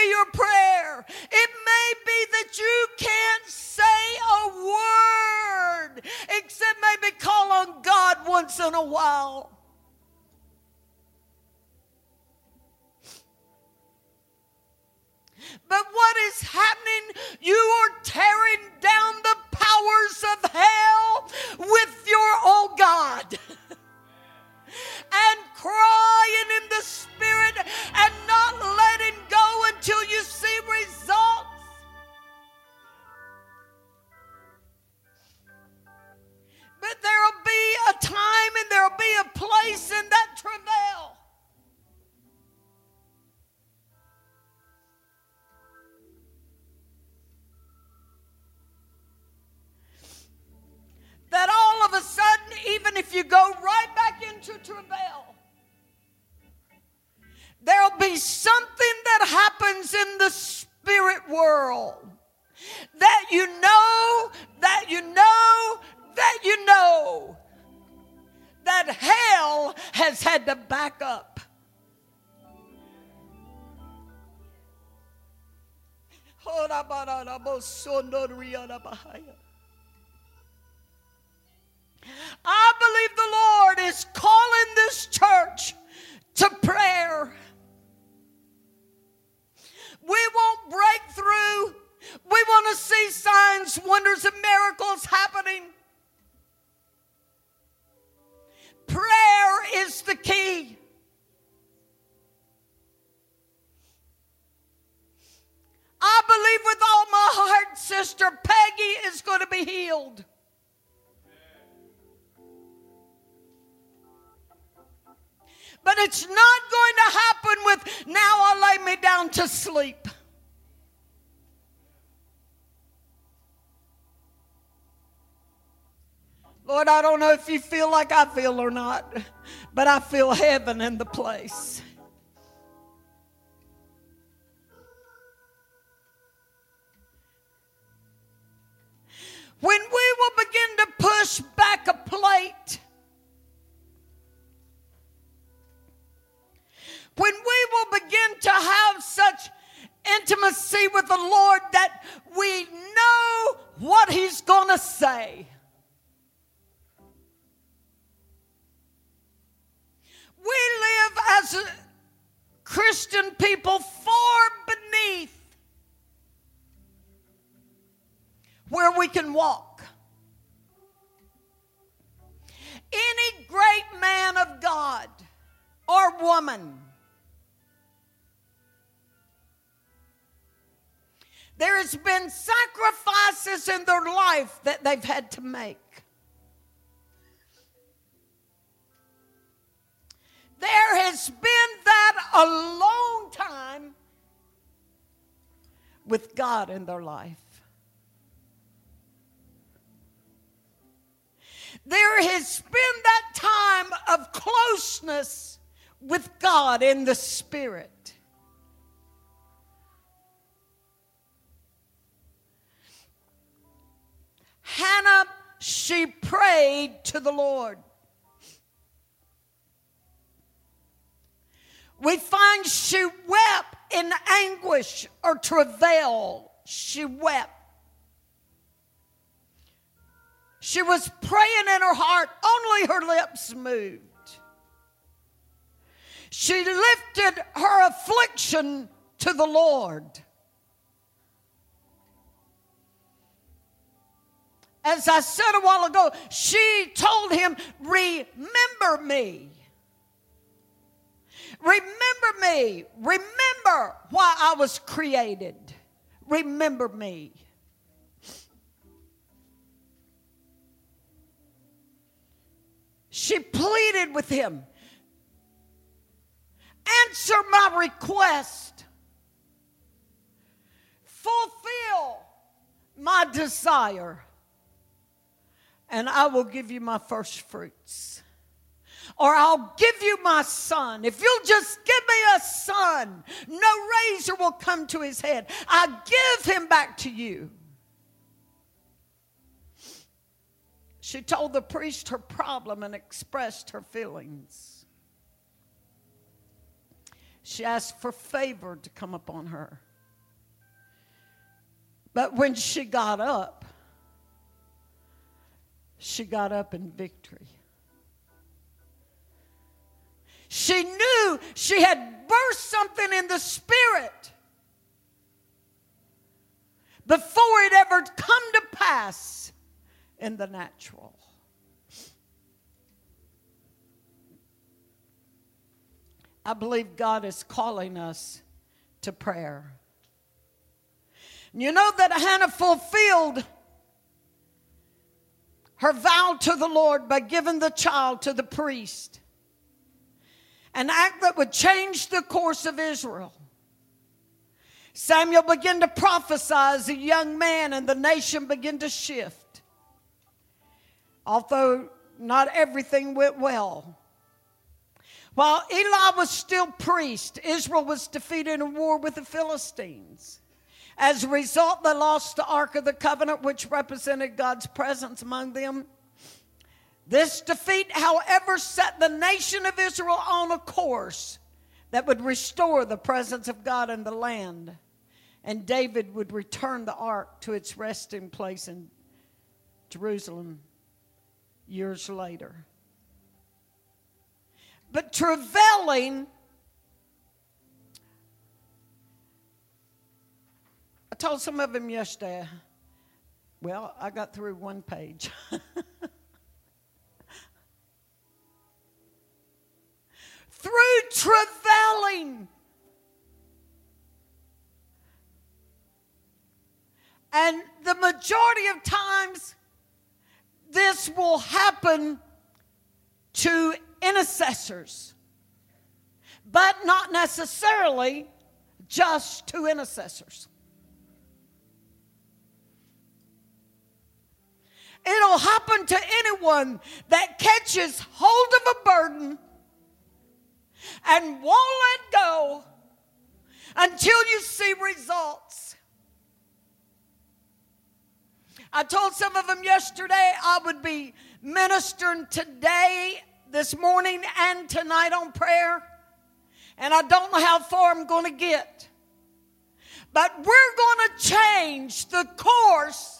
be your prayer. It may be that you can't say a word except maybe call on God once in a while. But what is happening? You are tearing down the powers of hell with your oh God. And crying in the Spirit and not letting go until you see results. But there will be a time and there will be a place in that travail. That all of a sudden, even if you go right back into travail, there'll be something that happens in the spirit world that you know that hell has had to back up. I believe the Lord is calling this church to prayer. We want breakthrough. We want to see signs, wonders, and miracles happening. Prayer is the key. I believe with all my heart, Sister Peggy is going to be healed. But it's not going to happen with, now I lay me down to sleep. Lord, I don't know if you feel like I feel or not, but I feel heaven in the place. When we will begin to push back a plate, when we will begin to have such intimacy with the Lord that we know what He's going to say. We live as a Christian people far beneath where we can walk. Any great man of God or woman, there has been sacrifices in their life that they've had to make. There has been that a long time with God in their life. There has been that time of closeness with God in the Spirit. Hannah, she prayed to the Lord. We find she wept in anguish or travail. She wept. She was praying in her heart. Only her lips moved. She lifted her affliction to the Lord. As I said a while ago, she told him, remember me. Remember me. Remember why I was created. Remember me. She pleaded with him. Answer my request. Fulfill my desire. And I will give you my first fruits. Or I'll give you my son. If you'll just give me a son, no razor will come to his head. I give him back to you. She told the priest her problem and expressed her feelings. She asked for favor to come upon her. But when she got up in victory. She knew she had birthed something in the spirit before it ever come to pass in the natural. I believe God is calling us to prayer. You know that Hannah fulfilled her vow to the Lord by giving the child to the priest. An act that would change the course of Israel. Samuel began to prophesy as a young man, and the nation began to shift. Although not everything went well. While Eli was still priest, Israel was defeated in war with the Philistines. As a result, they lost the Ark of the Covenant, which represented God's presence among them. This defeat, however, set the nation of Israel on a course that would restore the presence of God in the land. And David would return the ark to its resting place in Jerusalem years later. But travailing, I told some of them yesterday, well, I got through one page. Through travailing. And the majority of times, this will happen to intercessors, but not necessarily just to intercessors. It'll happen to anyone that catches hold of a burden and won't let go until you see results. I told some of them yesterday I would be ministering today, this morning, and tonight on prayer. And I don't know how far I'm going to get. But we're going to change the course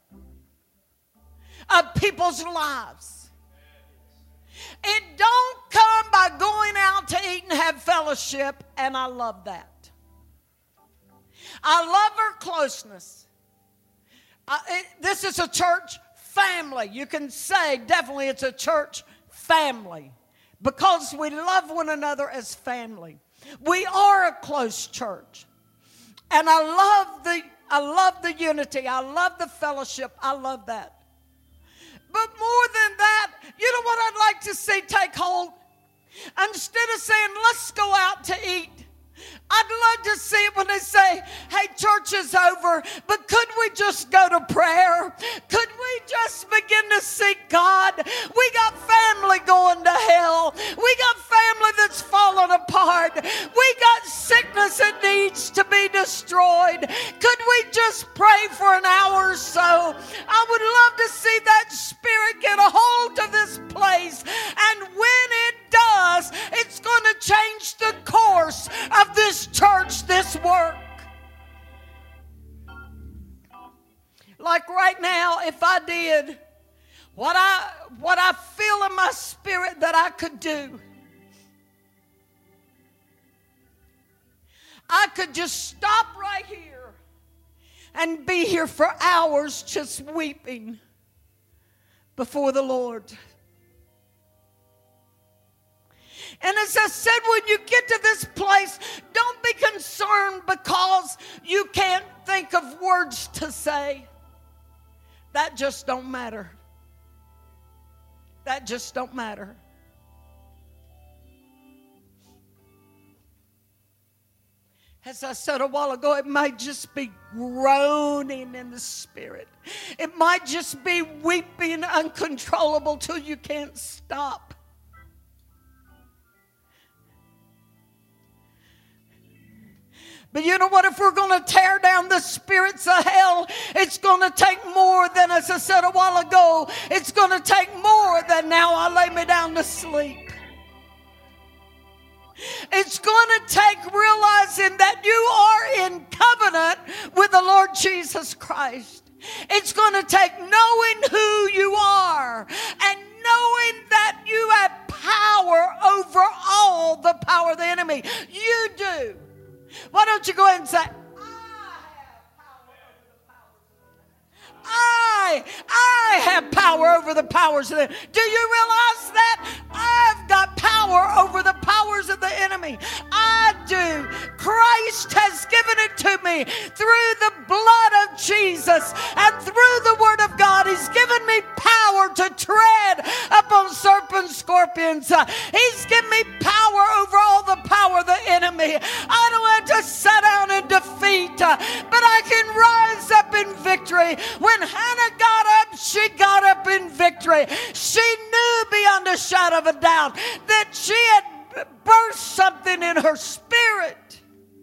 of people's lives. It don't come by going out to eat and have fellowship, and I love that. I love our closeness. This is a church family. You can say definitely it's a church family because we love one another as family. We are a close church. And I love the unity. I love the fellowship. I love that. But more than that, you know what I'd like to see take hold? Instead of saying, let's go out to eat, I'd love to see it when they say, hey, church is over, but could we just go to prayer? Could we just begin to seek God? We got family going to hell. We got family that's falling apart. We got sickness that needs to be destroyed. Could we just pray for an hour or so? I would love to see that spirit get a hold of this place. And when it does, it's going to change the course of this church, this work. Like right now, if I did what I feel in my spirit that I could do, I could just stop right here and be here for hours just weeping before the Lord. And as I said, when you get to this place, don't be concerned because you can't think of words to say. That just don't matter. That just don't matter. As I said a while ago, it might just be groaning in the spirit. It might just be weeping uncontrollable till you can't stop. But you know what? If we're going to tear down the spirits of hell, it's going to take more than, as I said a while ago, it's going to take more than now I lay me down to sleep. It's going to take realizing that you are in covenant with the Lord Jesus Christ. It's going to take knowing who you are and knowing that you have power over all the power of the enemy. You do. Why don't you go ahead and say, I have power over the powers of the enemy. Do you realize that? I've got power over the powers of the enemy. I do. Christ has given it to me through the blood of Jesus and through the word of God. He's given me power to tread upon serpents, scorpions. He's given me power over all the power of the enemy. I don't have to sit down in defeat, but I can rise up in victory. When Hannah got up, she got up in victory. She knew beyond a shadow of a doubt that she had birthed something in her spirit,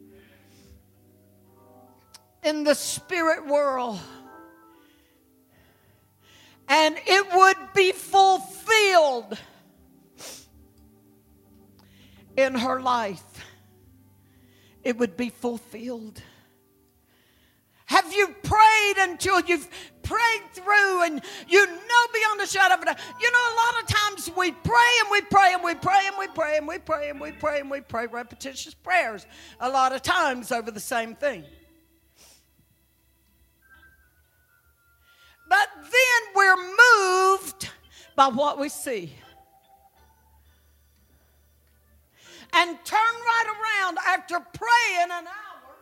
in the spirit world, and it would be fulfilled in her life. It would be fulfilled. Have you prayed until you've prayed through and you know beyond a shadow of a doubt? You know, a lot of times we pray and we pray and we pray and we pray and we pray and we pray and we pray repetitious prayers a lot of times over the same thing. But then we're moved by what we see. And turn right around after praying an hour.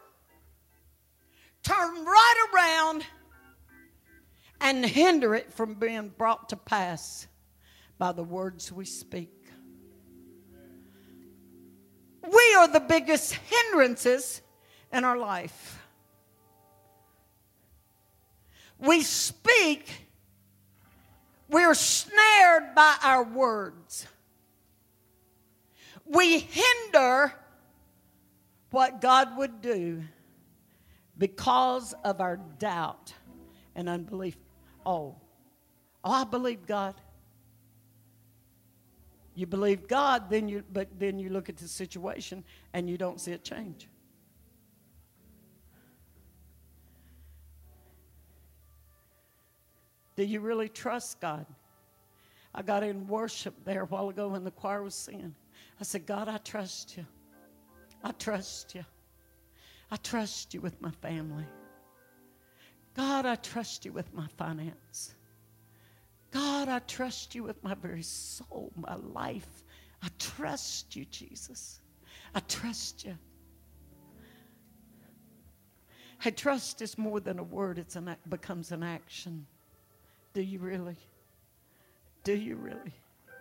Turn right around and hinder it from being brought to pass by the words we speak. We are the biggest hindrances in our life. We speak, we're snared by our words. We hinder what God would do because of our doubt and unbelief. Oh, I believe God. You believe God, but then you look at the situation and you don't see it change. Do you really trust God? I got in worship there a while ago when the choir was singing. I said, God, I trust you. I trust you. I trust you with my family. God, I trust you with my finance. God, I trust you with my very soul, my life. I trust you, Jesus. I trust you. Hey, trust is more than a word. It becomes an action. Do you really? Do you really?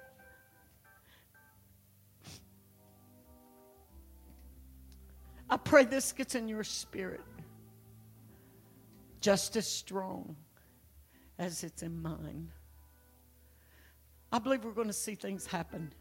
I pray this gets in your spirit just as strong as it's in mine. I believe we're going to see things happen.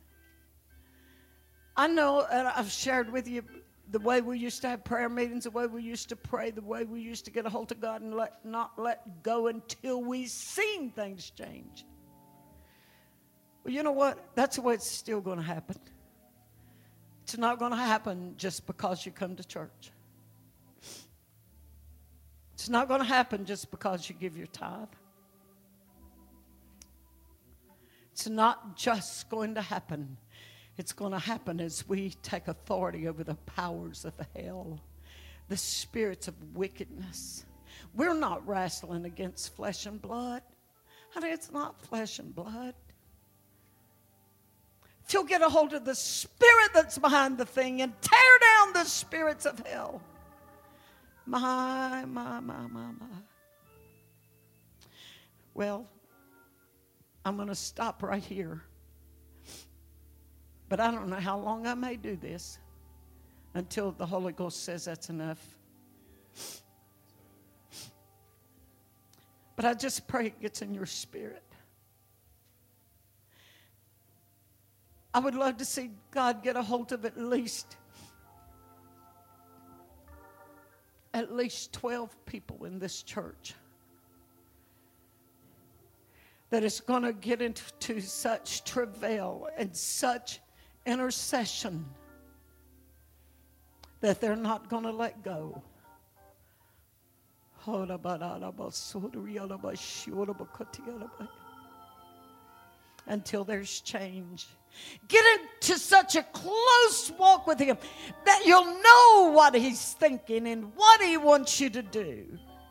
I know, and I've shared with you the way we used to have prayer meetings, the way we used to pray, the way we used to get a hold of God and not let go until we seen things change. Well, you know what? That's the way it's still going to happen. It's not going to happen just because you come to church. It's not going to happen just because you give your tithe. It's not just going to happen. It's going to happen as we take authority over the powers of hell, the spirits of wickedness. We're not wrestling against flesh and blood. Honey, it's not flesh and blood. If you'll get a hold of the spirit that's behind the thing and tear down the spirits of hell. My. Well, I'm going to stop right here. But I don't know how long I may do this until the Holy Ghost says that's enough. But I just pray it gets in your spirit. I would love to see God get a hold of at least 12 people in this church that is going to get into such travail and such intercession that they're not going to let go until there's change. Get into such a close walk with Him that you'll know what He's thinking and what He wants you to do.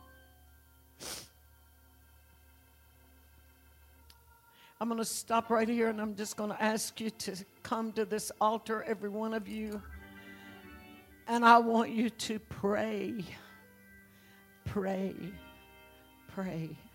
I'm going to stop right here, and I'm just going to ask you to come to this altar, every one of you. And I want you to pray, pray, pray.